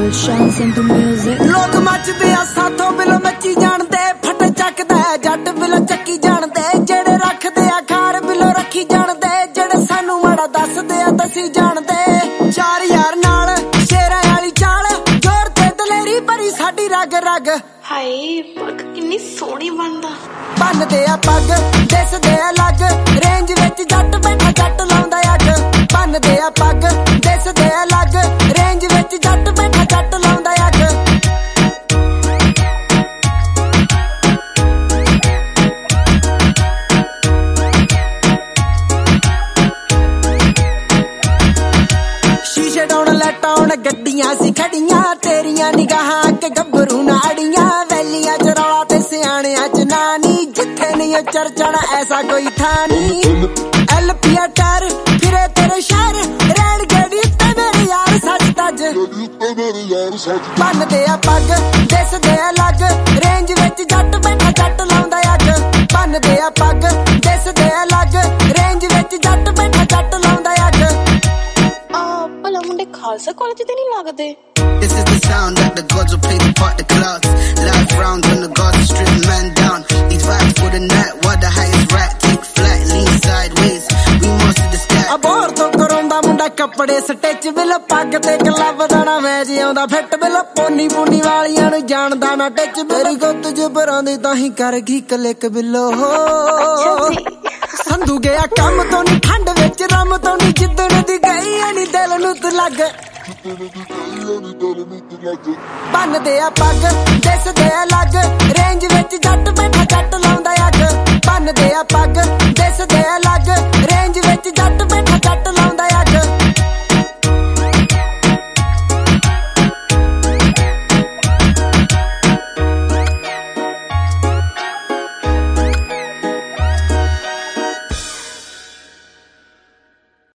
ਲੋਕ ਮੱਚਦੇ ਆ ਸਾਥੋਂ ਬਿਲੋ ਮੱਚੀ ਜਾਣਦੇ ਫਟ ਚੱਕਦਾ ਜੱਟ ਬਿਲੋ ਚੱਕੀ ਜਾਣਦੇ ਜਿਹੜੇ ਰੱਖਦੇ ਆ ਖਾਰ ਬਿਲੋ ਰੱਖੀ ਜਾਣਦੇ ਜਿਹੜੇ ਸਾਨੂੰ ਮਾੜਾ ਦੱਸਦੇ ਆ ਦਸੀ ਜਾਣਦੇ ਚਾਰ ਯਾਰ ਨਾਲ ਸ਼ੇਰਾਂ ਵਾਲੀ ਚਾਲ ਜ਼ੋਰ ਤੇ ਦਲੇਰੀ ਭਰੀ ਸਾਡੀ ਰਗ ਰਗ ਹਾਏ ਪੱਗ ਕਿੰਨੀ ਸੋਹਣੀ ਬਣਦਾ ਬੰਨਦੇ ਆ ਪੱਗ ਦਿਸਦੇ ਆ ਲੱਗ ਰੇਂਜ ਵਿੱਚ ਜੱਟ ਬੈਠਾ ਜੱਟ ਲਾਉਂਦਾ ਅੱਗ ਬੰਨਦੇ ਆ ਪੱਗ ਦਿਸਦੇ ਆ ਲੱਗ ਰੇਂਜ ਵਿੱਚ ਜੱਟ ਬੈਠਾ ਜੱਟ ਲਾਉਂਦਾ ਅੱਗ ਸ਼ੀਸ਼ੇ ਡਾਉਣ ਲੈਟਾਂ ਆਉਣ ਗੱਡੀਆਂ ਸੀ ਖੜੀਆਂ ਤੇਰੀਆਂ ਨਿਗਾਹਾਂ ਅੱਗੇ ਗੱਭਰੂ ਨਾੜੀਆਂ ਵੈਲੀਆਂ ਚ ਰੌਲਾ ਤੇ ਸਿਆਣਿਆਂ ਚ ਨਾਨੀ ਜਿੱਥੇ ਨਹੀਂ ਚਰਚਣਾ ਐਸਾ ਕੋਈ ਥਾਂ ਨੀ ਐਲਪੀਆ ਟਾਰ ਫਿਰੇ ਤੇਰੇ ਸ਼ਹਿਰ ਰੈਣ ਗੜੀ ਤੇ ਮੇਰੇ ਯਾਰ ਸੱਚ ਤੱਜ ਬੰਨਦੇ ਆ ਪੱਗ ਦਿਸਦੇ ਆ ਲੱਗ ਰੇਂਜ ਵਿੱਚ ਜੱਟ ਬੈਠਾ ਜੱਟ ਲਾਉਂਦਾ ਅੱਗ ਬੰਨਦੇ ਆ ਪੱਗ ਦਿਸਦੇ ਆ ਲੱਗ ਰੇਂਜ ਵਿੱਚ ਜੱਟ ਬੈਠਾ ਜੱਟ ਲਾਉਂਦਾ ਅੱਗ ਭਲਾ ਮੁੰਡੇ ਖਾਲਸਾ ਕਾਲਜ ਤੇ ਨਹੀਂ ਲੱਗਦੇ This is the sound that the gods will play to part the clouds. Life round when the gods strip man down. These vibes for the night, what the highest right. Take flight, lean sideways. We must to the sky. Abohar ਤੋਂ ਕਰਾਉਂਦਾ ਮੁੰਡਾ ਕੱਪੜੇ stitch bill ਪੱਗ ਤੇ club ਦਾਣਾ match ਆਉਂਦਾ fit bill pony ਪੂਨੀ ਵਾਲੀਆਂ ਨੂੰ ਜਾਣਦਾ ਨਾ ਟਿਚ ਮੇਰੀ ਗੁੱਤ ਚ ਭਰਾਂਦੀ ਤਾਂ ਹੀ ਕਰ ਗਈ ਕਲਿੱਕ ਬਿੱਲੋ ਸੰਧੂ ਗਿਆ ਕੰਮ ਤੋਂ ਨਹੀਂ ਠੰਡ ਵਿੱਚ ਰਮ ਤੋਂ ਨਹੀਂ ਜਿੱਦਣ ਦੀ ਗਈ ਐ ਨੀ ਦਿਲ ਨੂੰ ਤੂੰ ਲੱਗ ਬੰਨਦੇ ਆ ਪੱਗ ਦਿਸਦੇ ਆ ਲੱਗ ਰੇਂਜ ਵਿੱਚ ਜੱਟ ਬੈਠਾ ਜੱਟ